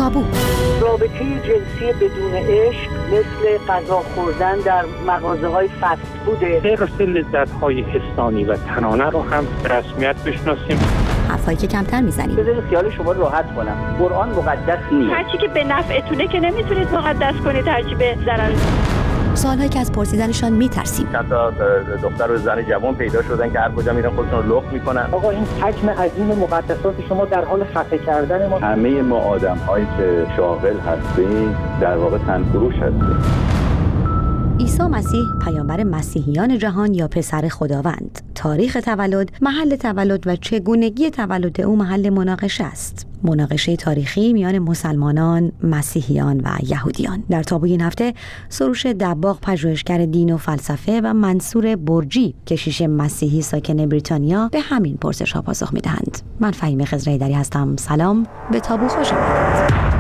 تابو. رابطه جنسی بدون عشق مثل غذا خوردن در مغازه‌های فست فوده. حرص لذت‌های حسانی و تنانه رو هم به رسمیت بشناسیم. حرفایی که کمتر میزنیم. بذارید خیال شما راحت کنم. قرآن مقدس نیست. هرچی که به نفعتونه که نمیتونید مقدس کنید، هرچی به ضرر. سوالایی که از پرسیدنشان میترسیم. چند تا دختر و زن جوان پیدا شدن که هر کجا میرن خودشون رو لخت میکنن. آقا این حجم عظیم مقدسات شما در حال خفه کردن ما. همه ما آدم‌هایی که شاغل هستیم در واقع تنفروش هستیم. عیسی مسیح پیامبر مسیحیان جهان یا پسر خداوند، تاریخ تولد، محل تولد و چگونگی تولد او محل مناقشه است. مناقشه تاریخی میان مسلمانان، مسیحیان و یهودیان. در تابوی این هفته سروش دباغ، پژوهشگر دین و فلسفه، و منصور برجی، کشیش مسیحی ساکن بریتانیا، به همین پرسش‌ها پاسخ می‌دهند. من فهیمه خضرایی‌دری هستم. سلام، به تابو خوش آمدید.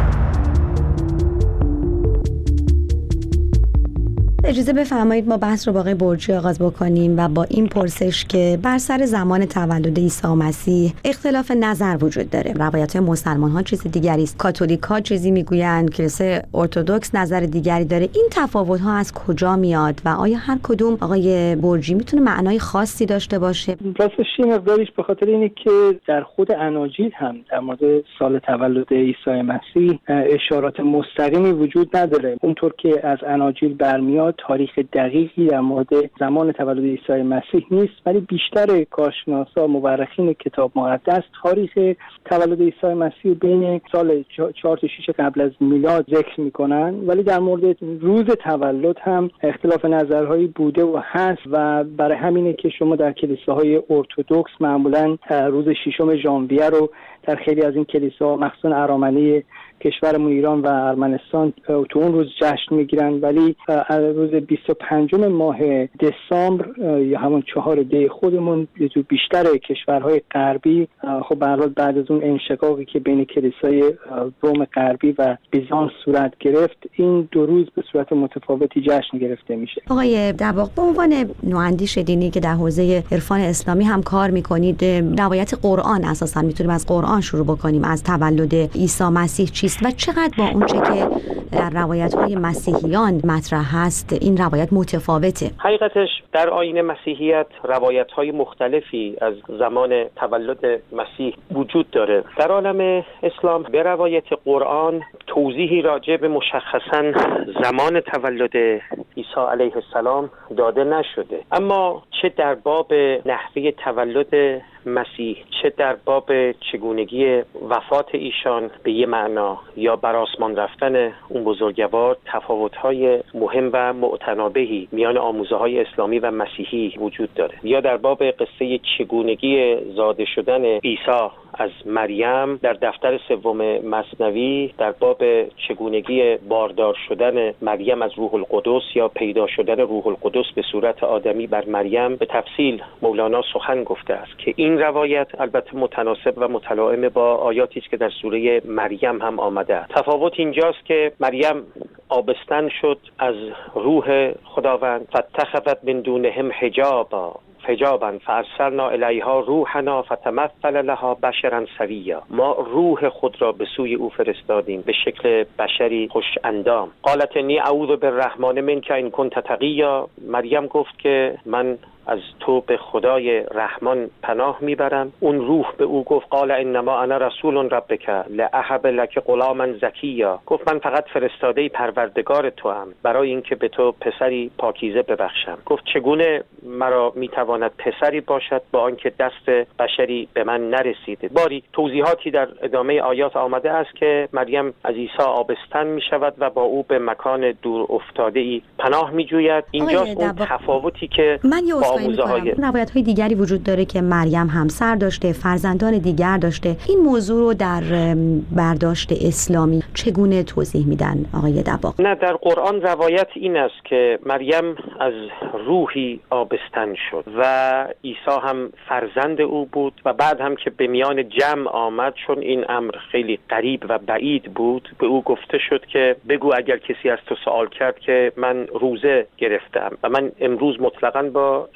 اجازه بفرمایید ما بحث رو با آقای برجی آغاز بکنیم و با این پرسش که بر سر زمان تولد عیسی مسیح اختلاف نظر وجود داره. روایت‌های مسلمان‌ها چیز دیگری است، کاتولیک‌ها چیزی میگویند، کلیسای ارتدوکس نظر دیگری داره. این تفاوت‌ها از کجا میاد و آیا هر کدوم آقای برجی میتونه معنای خاصی داشته باشه؟ راستش این مقداریش به خاطر اینه که در خود اناجیل هم در مورد سال تولد عیسی مسیح اشارات مستقیمی وجود نداره. اونطور که از اناجیل برمیاد تاریخ دقیقی در مورد زمان تولد عیسی مسیح نیست، ولی بیشتر کارشناسا مورخین کتاب مقدس تاریخ تولد عیسی مسیح بین سال 4 تا 6 قبل از میلاد ذکر میکنن، ولی در مورد روز تولد هم اختلاف نظرهایی بوده و هست و برای همینه که شما در کلیساهای ارتدوکس معمولا روز 6 ژانویه رو در خیلی از این کلیساها مخصوصا ارامنه کشورمون ایران و ارمنستان تو اون روز جشن میگیرن، ولی روز 25 ماه دسامبر یا همون 4 دی خودمون تو بیشتر کشورهای غربی خب به هر حال بعد از اون انشقاقی که بین کلیسای روم غربی و بیزانس صورت گرفت، این دو روز به صورت متفاوتی جشن گرفته میشه. آقای دباغ، به عنوان نواندیش دینی که در حوزه عرفان اسلامی هم کار میکنید، روایت قرآن اساسا میتونیم از قرآن شروع بکنیم، از تولد عیسی مسیح چیست و چقدر با اونچه که در روایت‌های مسیحیان مطرح هست این روایت متفاوته؟ حقیقتش در آیین مسیحیت روایت‌های مختلفی از زمان تولد مسیح وجود داره. در عالم اسلام به روایت قرآن توضیحی راجع به مشخصاً زمان تولد عیسی علیه السلام داده نشده، اما چه در باب نحوه تولد مسیح، چه در باب چگونگی وفات ایشان به یه معنا یا بر آسمان رفتن اون بزرگوار، تفاوت‌های مهم و معتنابهی میان آموزه‌های اسلامی و مسیحی وجود داره. یا در باب قصه چگونگی زاده شدن عیسی از مریم در دفتر 3 مثنوی، در باب چگونگی باردار شدن مریم از روح القدس یا پیدا شدن روح القدس به صورت آدمی بر مریم به تفصیل مولانا سخن گفته است که این روایت البته متناسب و متلائم با آیاتی است که در سوره مریم هم آمده است. تفاوت اینجاست که مریم آبستن شد از روح خداوند، فاتخذت من دونهم حجابا فارسلنا الیها روحنا فتمثل لها بشرا سویا. ما روح خود را به سوی او فرستادیم به شکل بشری خوش اندام. قالت انی اعوذ بالرحمن منک ان کنت تقیا. مریم گفت که من از تو به خدای رحمان پناه میبرم. اون روح به او گفت قال انما انا رسول ربک لاهب لک غلاما زکیا. گفت من فقط فرستاده پروردگار تو ام برای اینکه به تو پسری پاکیزه ببخشم. گفت چگونه مرا میتواند پسری باشد با آنکه دست بشری به من نرسیده. باری توضیحاتی در ادامه آیات آمده است که مریم از عیسی آبستن میشود و با او به مکان دور افتاده ای پناه میجوید. اینجاست اون تفاوتی که روایت‌های دیگری وجود داره که مریم همسر داشته، فرزندان دیگر داشته. این موضوع رو در برداشت اسلامی چگونه توضیح میدن آقای دباغ؟ نه، در قرآن روایت این است که مریم از روحی آبستن شد و عیسی هم فرزند او بود و بعد هم که به میان جمع آمد، چون این امر خیلی غریب و بعید بود، به او گفته شد که بگو اگر کسی از تو سوال کرد که من روزه گرفتم و من امروز مطلقاً با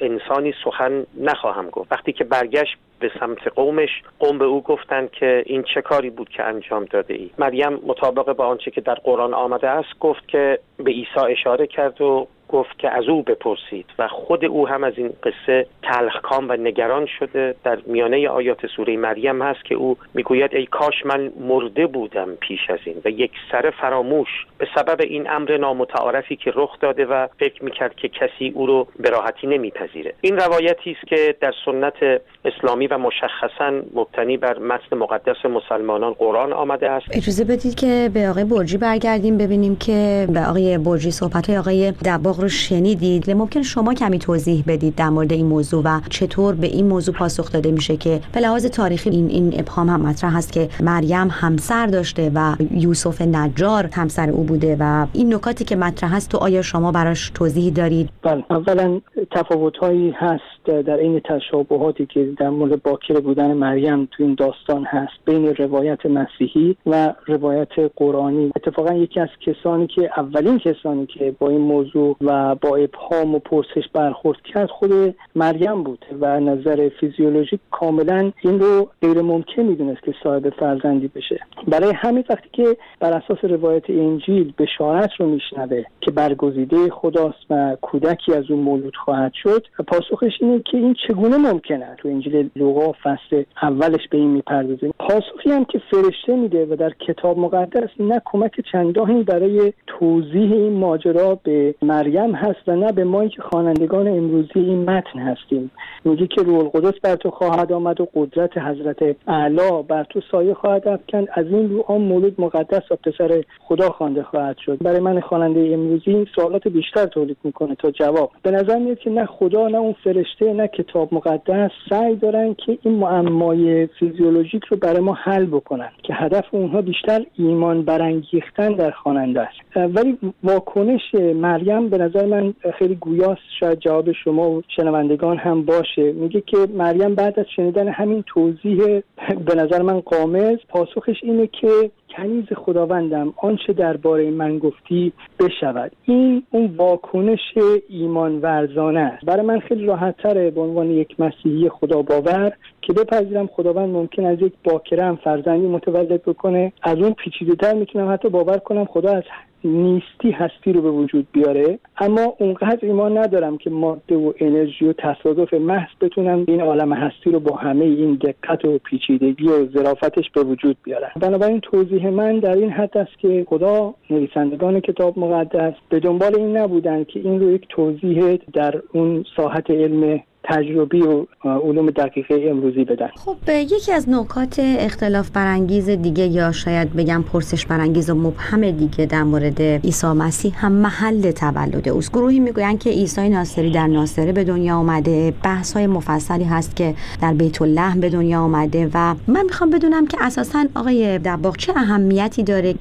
انسانی سخن نخواهم گفت. وقتی که برگشت به سمت قومش، قوم به او گفتند که این چه کاری بود که انجام داده ای؟ مریم مطابق با آنچه که در قرآن آمده است گفت که به عیسی اشاره کرد و گفت که از او بپرسید و خود او هم از این قصه تلخکام و نگران شده. در میانه آیات سوره مریم هست که او میگوید ای کاش من مرده بودم پیش از این و یک سر فراموش به سبب این امر نامتعارفی که رخ داده و فکر میکرد که کسی او رو به راحتی نمیپذیره. این روایتی است که در سنت اسلامی و مشخصاً مبتنی بر متن مقدس مسلمانان قرآن آمده است. اجازه بدید که به آقای برجی برگردیم ببینیم که به آقای برجی صحبت‌های آقای دباغ رو شنیدید. ممکن شما کمی توضیح بدید در مورد این موضوع و چطور به این موضوع پاسخ داده میشه که به لحاظ تاریخی این ابهام هم مطرح هست که مریم همسر داشته و یوسف نجار همسر او بوده و این نکاتی که مطرح هست تو آیا شما براش توضیح دارید؟ بله، اولا تفاوت‌هایی هست در این تشابهاتی که در مورد باکره بودن مریم تو این داستان هست بین روایت مسیحی و روایت قرآنی. اتفاقا یکی از کسانی که اولین کسانی که با این موضوع و با ابهام و پرسش برخورد کرد خود مریم بود و نظر فیزیولوژیک کاملا این رو غیر ممکن میدونست که صاحب فرزندی بشه. برای همین وقتی که بر اساس روایت انجیل بشارت رو میشنوه که برگزیده خداست و کودکی از اون مولود خواهد شد، پاسخش اینه که این چگونه ممکنه؟ تو انجیل لوقا فصل اولش به این میپردازه. پاسخی هم که فرشته میده و در کتاب مقدس نه کمک چندانی برای توضیح این ماجرا به مریم هست و نه به ما که خوانندگان امروزی این متن هستیم. میگه که روح القدس بر تو خواهد آمد و قدرت حضرت اعلی بر تو سایه خواهد افکند، از این رو آن مولود مقدس و پسر خدا خوانده خواهد شد. برای من خواننده امروزی این سوالات بیشتر تولید میکنه تا جواب. به نظر میاد که نه خدا نه اون فرشته نه کتاب مقدس سعی دارن که این معمای فیزیولوژیک رو برای ما حل بکنن که هدف اونها بیشتر ایمان برانگیختن در خواننده است. ولی واکنش مریم به نظر من خیلی گویاست، شاید جواب شما و شنوندگان هم باشه. میگه که مریم بعد از شنیدن همین توضیح به نظر من غامض، پاسخش اینه که کنیز خداوندم آنچه درباره من گفتی بشود. این اون واکنش ایمان ورزانه است. برای من خیلی راحت تره به عنوان یک مسیحی خدا باور که بپذیرم خداوند ممکن از یک باکره هم فرزندی متولد بکنه. از اون پیچیده‌تر میتونم حتی باور کنم خدا از نیستی هستی رو به وجود بیاره، اما اونقدر ایمان ندارم که ماده و انرژی و تصادف محض بتونن این عالم هستی رو با همه این دقت و پیچیدگی و ظرافتش به وجود بیارن. بنابراین توضیح من در این حد است که خدا، نویسندگان کتاب مقدس به دنبال این نبودن که این رو یک توضیح در اون ساحت علم تجربی و علوم دقیقه امروزی بدن. خب یکی از نکات اختلاف برانگیز دیگه یا شاید بگم پرسش برانگیز و مبهم دیگه در مورد عیسی مسیح هم محل تولد اوست. گروهی میگوین که عیسی ناصری در ناصره به دنیا آمده. بحث‌های مفصلی هست که در بیت لحم به دنیا آمده و من میخوام بدونم که اساساً آقای دباغ چه اهمیتی داره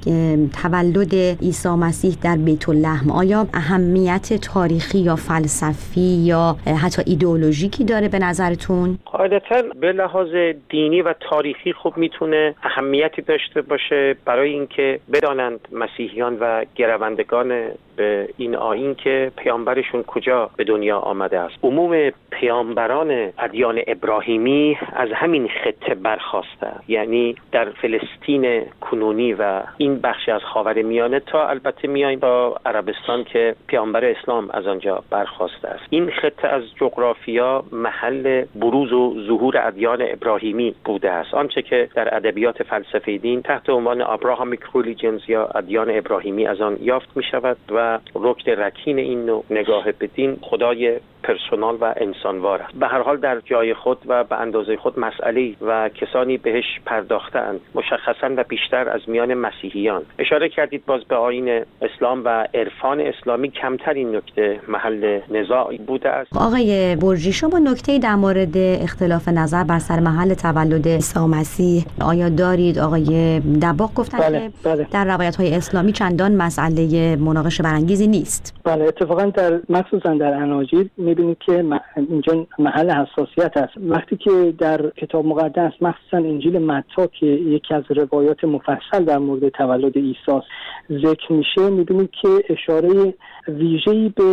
تولد عیسی مسیح در بیت لحم؟ آیا اهمیت تاریخی یا فلسفی یا حتی ایدئولوژیکی داره به نظرتون؟ قاعدتاً به لحاظ دینی و تاریخی خب میتونه اهمیتی داشته باشه برای اینکه بدانند مسیحیان و گروندگان به این آیین که پیامبرشون کجا به دنیا آمده است. عموم پیامبران ادیان ابراهیمی از همین خطه برخاسته، یعنی در فلسطین کنونی و این بخش از خاورمیانه تا البته میایم با عربستان که پیامبر اسلام از آنجا برخاسته است. این خطه از جغرافیا محل بروز و ظهور ادیان ابراهیمی بوده است. آنچه که در ادبیات فلسفه دین تحت عنوان ابراهامیک ریلیجنز یا ادیان ابراهیمی از آن یافت می شود و رکن رکین این نوع نگاه به دین خدای پرسونال و انسانوار است. به هر حال در جای خود و به اندازه خود مسئله و کسانی بهش پرداختند، مشخصاً و بیشتر از میان مسیحیان. اشاره کردید باز به آیین اسلام و عرفان اسلامی کمتر این نکته محل نزاع بوده است. آقای برجی، شما نکته‌ای در مورد اختلاف نظر بر سر محل تولد عیسی مسیح آیا دارید؟ آقای دباغ گفتن که در روایت‌های اسلامی چندان مسئله مناقشه برانگیزی نیست. بله، اتفاقاً مخصوصاً در اناجیل می‌بینید که اینجا محل حساسیت است. وقتی که در کتاب مقدس مخصوصاً انجیل متی که یکی از روایات مفصل در مورد تولد عیسی ذکر میشه، می‌بینید که اشاره ویژه‌ای به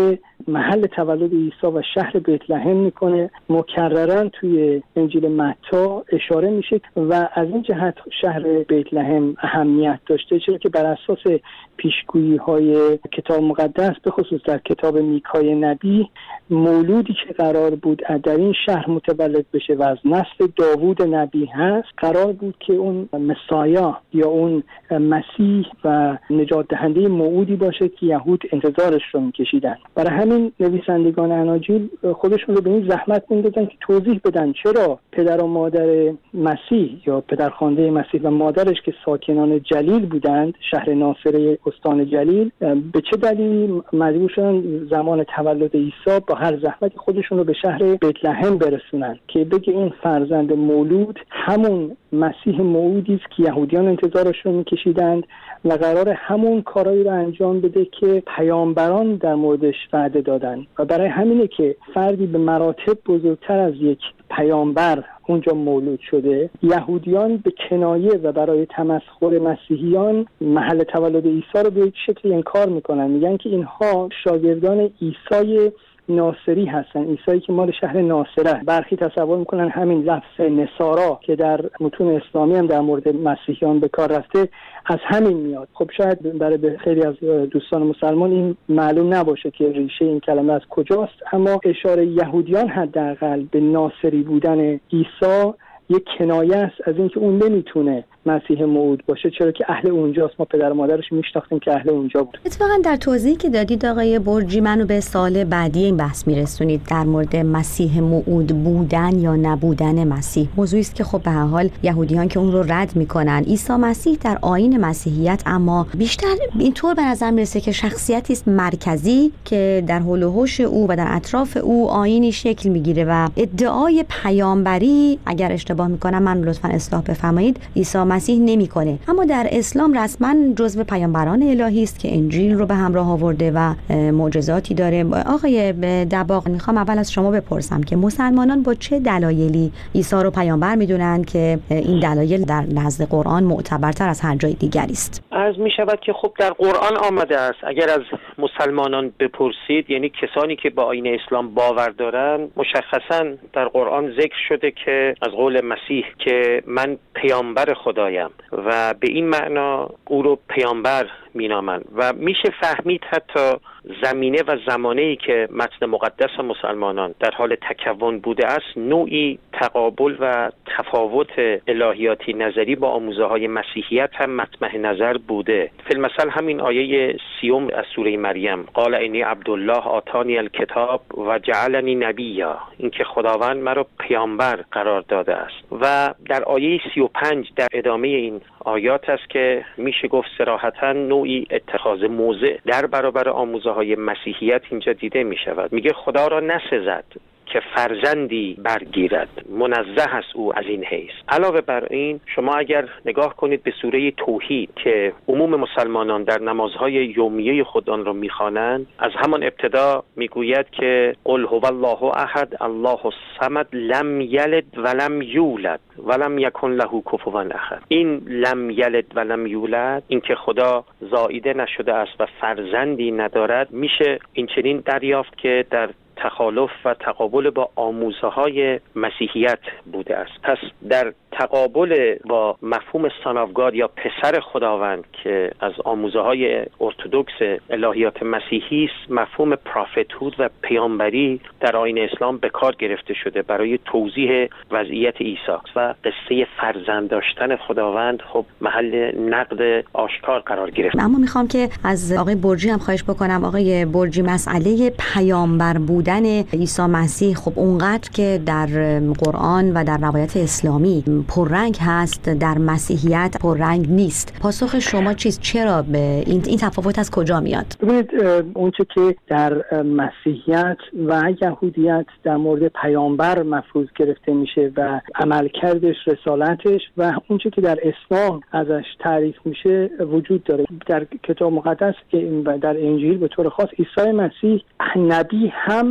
محل تولد عیسی و شهر بیت لحم میکنه. مکررن توی انجیل متی اشاره میشه و از این جهت شهر بیت لحم اهمیت داشته، چرا که بر اساس پیشگویی های کتاب مقدس به خصوص در کتاب میکای نبی، مولودی که قرار بود در این شهر متولد بشه و از نسل داوود نبی هست، قرار بود که اون مسایا یا اون مسیح و نجات دهنده موعودی باشه که یهود انتظارش رو میکشیدن. برای همین نویسندگان اناجیل خودشون رو به این زحمت می‌دادن که توضیح بدن چرا پدر و مادر مسیح یا پدرخوانده مسیح و مادرش که ساکنان جلیل بودند، شهر ناصره استان جلیل، به چه دلیل مجبور شدن زمان تولد عیسی با هر زحمتی خودشون رو به شهر بیت لحم برسونن که بگه این فرزند مولود همون مسیح موعودی است که یهودیان انتظارش رو میکشیدند و قرار همون کارایی رو انجام بده که پیامبران در موردش وعده دادن. و برای همینه که فردی به مراتب بزرگتر از یک پیامبر اونجا مولود شده. یهودیان به کنایه و برای تمسخر مسیحیان محل تولد عیسی رو به یک شکلی انکار میکنن، میگن که اینها شاگردان عیسی ناصری هستن، عیسی که مال شهر ناصره. برخی تصور میکنن همین لفظ نصارا که در متون اسلامی هم در مورد مسیحیان به کار رفته از همین میاد. خب شاید برای خیلی از دوستان مسلمان این معلوم نباشه که ریشه این کلمه از کجاست، اما اشاره یهودیان حداقل به ناصری بودن عیسی یک کنایه است از اینکه اون نمیتونه مسیح موعود باشه، چرا که اهل اونجاست. ما پدر و مادرش میشناختیم که اهل اونجا بود. اتفاقا در توضیحی که دادید آقای برجی، منو به سال بعدی این بحث میرسونید در مورد مسیح موعود بودن یا نبودن مسیح. موضوعی است که خب به هر حال یهودیان که اون رو رد میکنن. عیسی مسیح در آیین مسیحیت اما بیشتر اینطور به نظر میرسه که شخصیتی است مرکزی که در حول و حوش او و در اطراف او آیینی شکل میگیره و ادعای پیامبری، اگر اشتباه میکنم من لطفاً اصلاح بفرمایید، عیسی مسیح نمیکنه. اما در اسلام رسما جزو پیامبران الهی است که انجیل رو به همراه آورده و معجزاتی داره. آقای دباغ، میخوام اول از شما بپرسم که مسلمانان با چه دلایلی عیسی رو پیامبر میدونن که این دلایل در نزد قرآن معتبرتر از هر جای دیگری است؟ عرض میشود که خب در قرآن آمده است. اگر از مسلمانان بپرسید، یعنی کسانی که با آیین اسلام باور دارن، مشخصا در قرآن ذکر شده که از قول مسیح که من پیامبر خدایم و به این معنا او رو پیامبر مینامند و میشه فهمید حتی زمینه و زمانه‌ای که متن مقدس مسلمانان در حال تکون بوده است نوعی تقابل و تفاوت الهیاتی نظری با آموزه‌های مسیحیت هم مطمح نظر بوده. فی المثل همین آیه 30 از سوره مریم، قال انی عبدالله آتانی الکتاب و جعلنی نبیا، این که خداوند مرا پیامبر قرار داده است. و در آیه 35 در ادامه این آیات است که میشه گفت صراحتاً نوعی اتخاذ موضع در برابر آموزه‌های مسیحیت اینجا دیده می شود. میگه خدا را نسزد که فرزندی برگیرد، منزه است او از این حیث. علاوه بر این شما اگر نگاه کنید به سوره توحید که عموم مسلمانان در نمازهای یومیه خود آن را میخوانند، از همان ابتدا میگوید که قل هو الله احد الله الصمد لم یلد ولم یولد ولم یکن له کفوا احد. این لم یلد ولم یولد، این که خدا زاییده نشده است و فرزندی ندارد، میشه این چنین دریافت که در تخالف و تقابل با آموزه‌های مسیحیت بوده است. پس در تقابل با مفهوم سان آف گاد یا پسر خداوند که از آموزه‌های ارتدوکس الهیات مسیحی است، مفهوم پروفتهود و پیامبری در آیین اسلام به کار گرفته شده برای توضیح وضعیت عیسی و قصه فرزند داشتن خداوند خب محل نقد آشکار قرار گرفت. اما میخوام که از آقای برجی هم خواهش بکنم. آقای برجی، مسئله پیامبر بودن عیسی مسیح خب اونقدر که در قرآن و در روایت اسلامی پررنگ هست، در مسیحیت پررنگ نیست. پاسخ شما چیست؟ چرا به این تفاوت از کجا میاد؟ ببینید، اونچه که در مسیحیت و یهودیت در مورد پیامبر مفروض گرفته میشه و عملکردش، رسالتش، و اونچه که در اسلام ازش تعریف میشه وجود داره. در کتاب مقدس که در انجیل به طور خاص عیسی مسیح نبی هم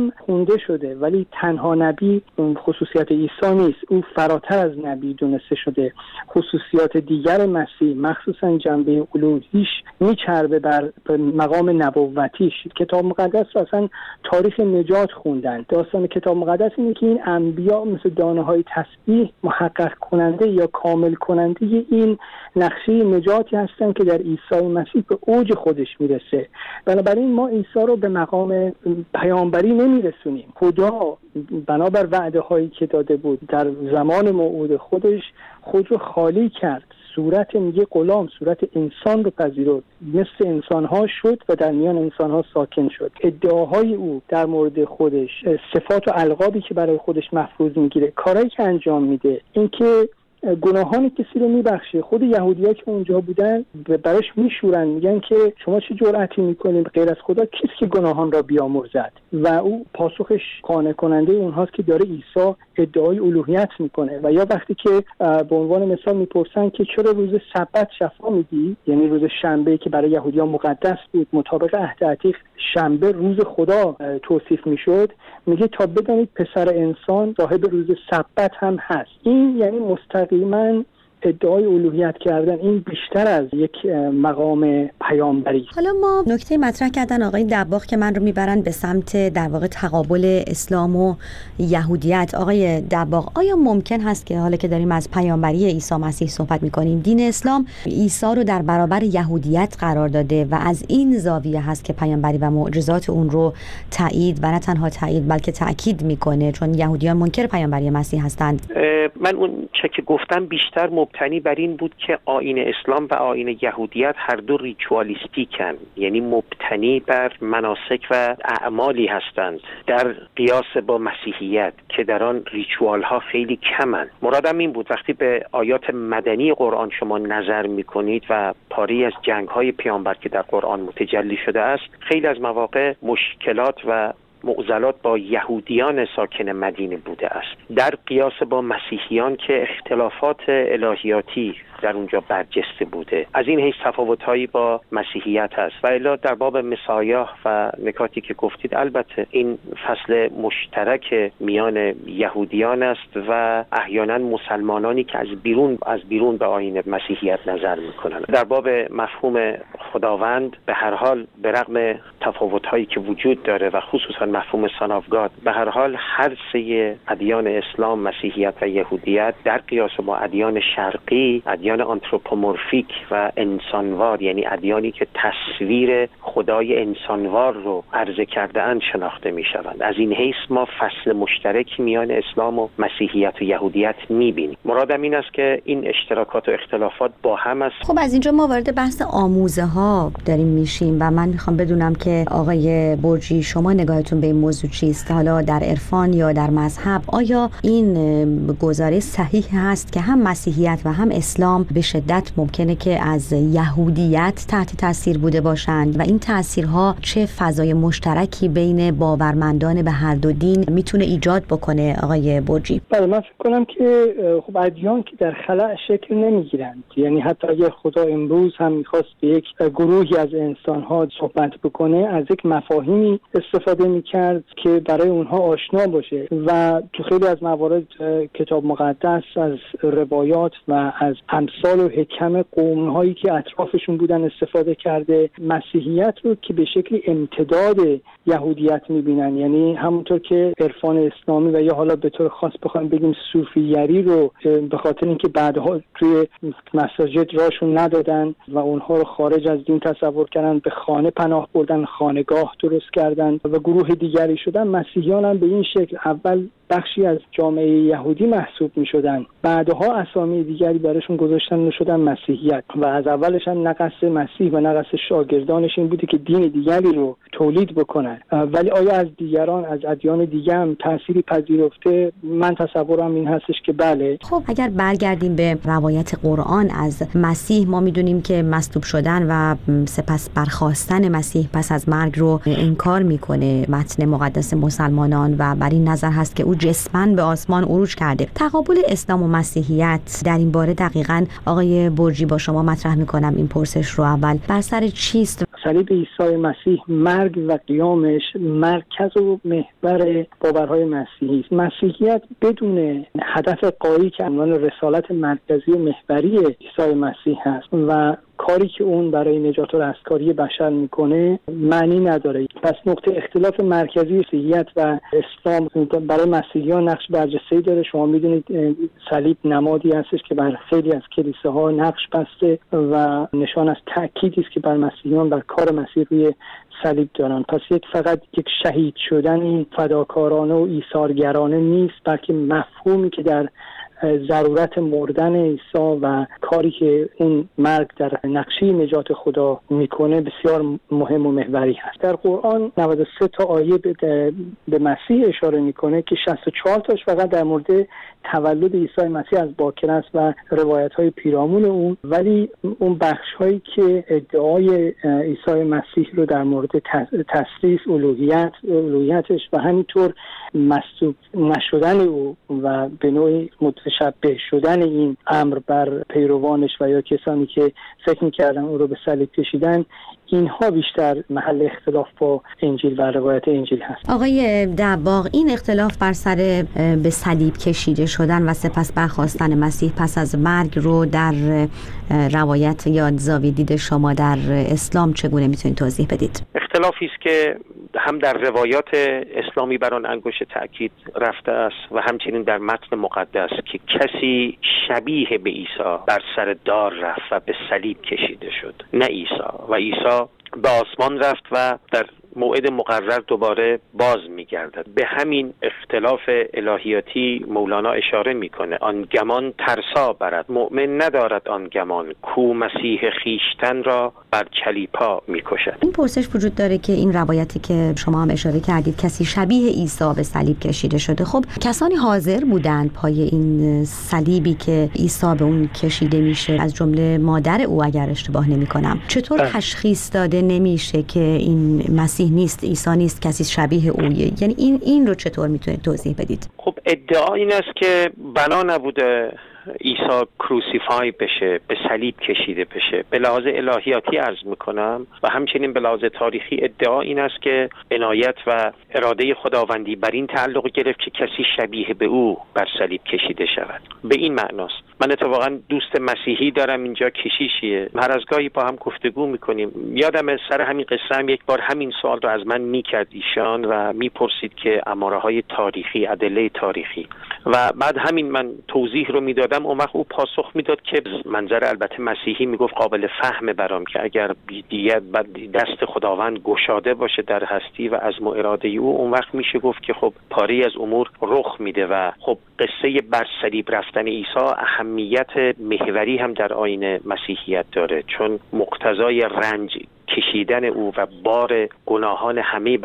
هم خونده شده، ولی تنها نبی خصوصیت عیسی نیست، او فراتر از نبی دونسته شده. خصوصیات دیگر مسیح مخصوصا جنبه الوهیش میچربه بر مقام نبوتیش. کتاب مقدس رو اصلا تاریخ نجات خوندن. داستان کتاب مقدس اینه که این انبیا مثل دانه‌های تسبیح محقق کننده یا کامل کننده این نقشه نجاتی هستن که در عیسی مسیح به اوج خودش میرسه. بنابراین ما عیسی رو به مقام پیامبری نمیرسونیم. خدا بنابر وعده هایی که داده بود در زمان موعود خودش خود رو خالی کرد، صورت میگه غلام، صورت انسان رو پذیرفت، مثل انسان‌ها شد و در میان انسان‌ها ساکن شد. ادعاهای او در مورد خودش، صفات و القابی که برای خودش مفروض میگیره، کارهایی که انجام میده، اینکه گناهان کسی رو میبخشه. خود یهودی‌ها که اونجا بودن براش میشورن، میگن که شما چه جرأتی میکنید غیر از خدا کسی که گناهان را بیامرزد، و او پاسخش قانع کننده اونهاست که داره عیسی ادعای الوهیت میکنه. و یا وقتی که به عنوان مثال میپرسن که چرا روز سبت شفا میدی، یعنی روز شنبه که برای یهودیان مقدس بود، مطابق عهد عتیق شنبه روز خدا توصیف میشد، میگه تا بدانید پسر انسان صاحب روز سبت هم هست. این یعنی مستقیما ادعای الوهیت کردن، این بیشتر از یک مقام پیامبری. حالا ما نکته مطرح کردن آقای دباغ که من رو میبرن به سمت در واقع تقابل اسلام و یهودیت. آقای دباغ، آیا ممکن هست که حالا که داریم از پیامبری عیسی مسیح صحبت میکنیم، دین اسلام عیسی رو در برابر یهودیت قرار داده و از این زاویه هست که پیامبری و معجزات اون رو تایید و نه تنها تایید بلکه تاکید میکنه، چون یهودیان منکر پیامبری مسیح هستند؟ من اون چه که گفتم بیشتر مبتنی بر این بود که آیین اسلام و آیین یهودیت هر دو ریچوالیستیکن، یعنی مبتنی بر مناسک و اعمالی هستند در قیاس با مسیحیت که در آن ریچوال ها خیلی کمن. مرادم این بود وقتی به آیات مدنی قرآن شما نظر میکنید و پاری از جنگ های پیامبر که در قرآن متجلی شده است، خیلی از مواقع مشکلات و معضلات با یهودیان ساکن مدینه بوده است در قیاس با مسیحیان که اختلافات الهیاتی در اونجا برجسته بوده. از این حیث تفاوت‌هایی با مسیحیت هست. و الا در باب مسایح و نکاتی که گفتید، البته این فصل مشترک میان یهودیان است و احیانا مسلمانانی که از بیرون به آیین مسیحیت نظر میکنن. در باب مفهوم خداوند به هر حال به رغم تفاوت‌هایی که وجود داره و خصوصا مفهوم سان آف گاد، به هر حال هر سه ادیان اسلام، مسیحیت و یهودیت در قیاس با ادیان شرقی، ادیان آنتروپومورفیک و انسانوار، یعنی ادیانی که تصویر خدای انسانوار رو عرضه کرده اند شناخته می شوند. از این حیث ما فصل مشترک میان اسلام و مسیحیت و یهودیت می بینیم. مرادم این است که این اشتراکات و اختلافات با هم است. خب از اینجا ما وارد بحث آموزه ها داریم میشیم و من میخوام بدونم که آقای برجی شما نگاهتون به این موضوع چیست؟ حالا در عرفان یا در مذهب آیا این گزاره صحیح هست که هم مسیحیت و هم اسلام به شدت ممکنه که از یهودیت تحت تاثیر بوده باشند و این تاثیرها چه فضای مشترکی بین باورمندان به هر دو دین میتونه ایجاد بکنه آقای برجی؟ بله، من فکر کنم که خب ادیان که در خلأ شکل نمیگیرند، یعنی حتی اگر خدا امروز هم میخواست به یک گروهی از انسانها صحبت بکنه از یک مفاهیمی استفاده میکرد که برای اونها آشنا باشه و تو خیلی از موارد کتاب مقدس از روایات و از امثال و حکم قوم‌هایی که اطرافشون بودن استفاده کرده. مسیحیت رو که به شکلی امتداد یهودیت می‌بینن، یعنی همونطور که عرفان اسلامی و یا حالا به طور خاص بخوایم بگیم صوفیگری رو به خاطر اینکه بعدها توی مساجد راشون ندادن و اونها رو خارج از دین تصور کردن، به خانه پناه بردن، خانگاه درست کردن و گروه دیگری شدن. مسیحیان هم به این شکل اول بخشی از جامعه یهودی محسوب می شدن، بعدها اسامی دیگری براشون گذاشتن و شدن مسیحیت و از اولش هم نقص مسیح و نقص شاگردانش این بوده که دین دیگری رو تولید بکنن. ولی آیا از دیگران، از ادیان دیگه هم تأثیری پذیرفته؟ من تصورم این هستش که بله. خب اگر برگردیم به روایت قرآن از مسیح، ما میدونیم که مصلوب شدن و سپس برخاستن مسیح پس از مرگ رو انکار میکنه متن مقدس مسلمانان و بر این نظر هست که او جسماً به آسمان عروج کرده. تقابل اسلام و مسیحیت در این باره دقیقاً آقای برجی با شما مطرح میکنم این پرسش رو. اول بر سر چیست؟ صلیب عیسی مسیح، مرگ و قیامش مرکز و محور باورهای مسیحی است. مسیحیت بدون هدف غایی که عنوان رسالت مرکزی و محوری عیسی مسیح هست و کاری که اون برای نجات و رستگاری بشر میکنه معنی نداره. پس نقطه اختلاف مرکزی مسیحیت و اسلام برای مسیحیان نقش برجسته‌ای داره. شما میدونید صلیب نمادی هستش که بر خیلی از کلیساها نقش بسته و نشان از تأکیدی است که بر مسیحیان بر کار مسیح روی صلیب دارن. پس فقط یک شهید شدن فداکارانه و ایثارگرانه نیست، بلکه مفهومی که در ضرورت مردن عیسی و کاری که اون مرگ در نقشه نجات خدا میکنه بسیار مهم و محوری هست. در قرآن 93 تا آیه به مسیح اشاره میکنه که 64 تاش فقط در مورد تولد عیسی مسیح از باکر است و روایت‌های پیرامون اون، ولی اون بخش‌هایی که ادعای عیسی مسیح رو در مورد تثلیث، الوهیتش و همینطور مصلوب نشدن او و به نوعی متشبه شدن این امر بر پیروانش و یا کسانی که فکر می‌کردن او رو به صلیب کشیدن، اینها بیشتر محل اختلاف با انجیل و روایت انجیل هست. آقای دباغ، این اختلاف بر سر به صلیب کشیده شدن و سپس برخاستن مسیح پس از مرگ رو در روایت یا زاویه دید شما در اسلام چگونه میتونید توضیح بدید؟ اختلافی است که هم در روایات اسلامی بر آن انگشت تأکید رفته است و همچنین در متن مقدس که کسی شبیه به عیسی بر سر دار رفت و به صلیب کشیده شد، نه عیسی. و عیسی به آسمان رفت و در موعد مقرر دوباره باز می‌گردد. به همین اختلاف الهیاتی مولانا اشاره میکنه: آن گمان ترسا برد، مؤمن ندارد آن گمان، کو مسیح خیشتن را بر چلیپا میکشد. این پرسش وجود داره که این روایتی که شما هم اشاره کردید کسی شبیه عیسی به صلیب کشیده شده، خب کسانی حاضر بودند پای این صلیبی که عیسی به اون کشیده میشه، از جمله مادر او اگر اشتباه نمیکنم، چطور تشخیص داده نمیشه که این مسیح نیست، عیسی نیست، کسی شبیه اویه؟ یعنی این رو چطور میتونید توضیح بدید؟ خب ادعا این است که بنا نبوده عیسی کروسیفای بشه، به صلیب کشیده بشه. به لحاظ الهیاتی عرض میکنم و همچنین به لحاظ تاریخی ادعا این است که عنایت و اراده خداوندی بر این تعلق گرفت که کسی شبیه به او بر صلیب کشیده شود. به این معناست. من اتفاقا دوست مسیحی دارم اینجا، کشیشیه، هر از گاهی با هم گفتگو میکنیم. یادم سر همین قصه هم یک بار همین سوال رو از من میکرد ایشان و میپرسید که اماره های تاریخی، ادله تاریخی، و بعد همین من توضیح رو میدادم. اون وقت او پاسخ میداد که منظر البته مسیحی میگفت قابل فهمه برام که اگر دیگر دست خداوند گشاده باشه در هستی و عزم و اراده او، اون وقت میشه گفت که خب پاری از امور رخ میده. و خب قصه بر صلیب رفتن عیسی اهمیت محوری هم در آیین مسیحیت داره، چون مقتضای رنج کشیدن او و بار گناهان همه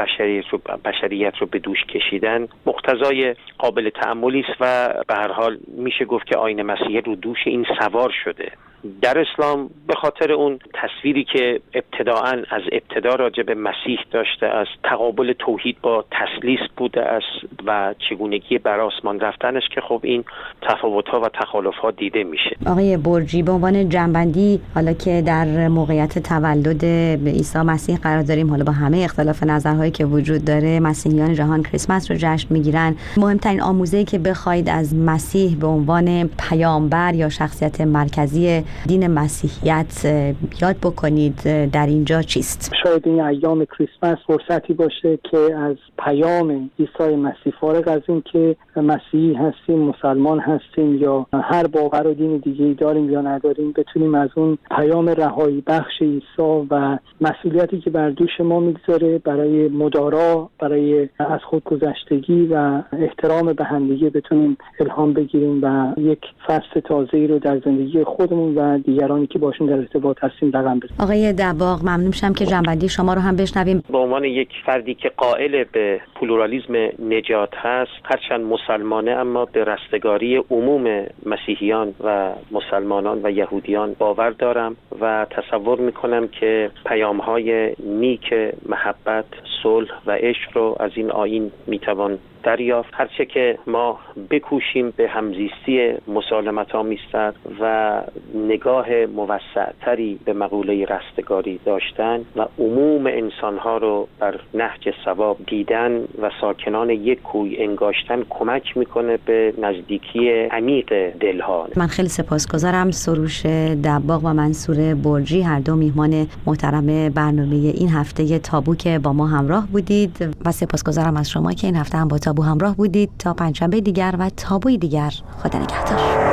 بشریت رو به دوش کشیدن مقتضای قابل تأملی است و به هر حال میشه گفت که آیین مسیحی رو دوش این سوار شده. در اسلام به خاطر اون تصویری که ابتداعاً از ابتدا راجع به مسیح داشته است، تقابل توحید با تثلیث بوده است و چگونگی بر آسمان رفتنش، که خب این تفاوت‌ها و تخالف‌ها دیده میشه. آقای برجی، به عنوان جنبندی، حالا که در موقعیت تولد عیسی مسیح قرار داریم، حالا با همه اختلاف نظرهایی که وجود داره، مسیحیان جهان کریسمس رو جشن میگیرن، مهمترین آموزه‌ای که بخواید از مسیح به عنوان پیامبر یا شخصیت مرکزی دین مسیحیت یاد بکنید در اینجا چیست؟ شاید این ایام کریسمس فرصتی باشه که از پیام عیسی مسیح، فارغ از این که مسیحی هستیم، مسلمان هستیم یا هر باور و دین دیگه‌ای داریم یا نداریم، بتونیم از اون پیام رهایی بخش عیسی و مسئولیتی که بر دوش ما میگذاره برای مدارا، برای از خودگذشتگی و احترام به همدیگه بتونیم الهام بگیریم و یک فصل تازه‌ای رو در زندگی خودمون و دیگرانی که باشون در ارتباط هستیم رقم بزنیم. آقای دباغ، ممنون میشم که جنبندی شما رو هم بشنویم. به عنوان یک فردی که قائل به پلورالیسم نجات هست، هرچند مسلمانه، اما به رستگاری عموم مسیحیان و مسلمانان و یهودیان باور دارم و تصور میکنم که پیام‌های نیک محبت، صلح و عشق رو از این آیین میتوان دریافت. هرچه که ما بکوشیم به همزیستی مسالمت‌آمیزتر و نگاه موسع‌تری به مقوله رستگاری داشتن و عموم انسانها رو بر نهج صواب دیدن و ساکنان یک کوی انگاشتن کمک میکنه به نزدیکی عمیق دلها. من خیلی سپاسگزارم سروش دباغ و منصور برجی، هر دو میهمان محترم برنامه این هفته تابو که با ما همراه بودید و سپاسگزارم از شما که این هفته هم با تابو همراه بودید. تا پنجشنبه دیگر و تابوی دیگر، خدا نگهدار.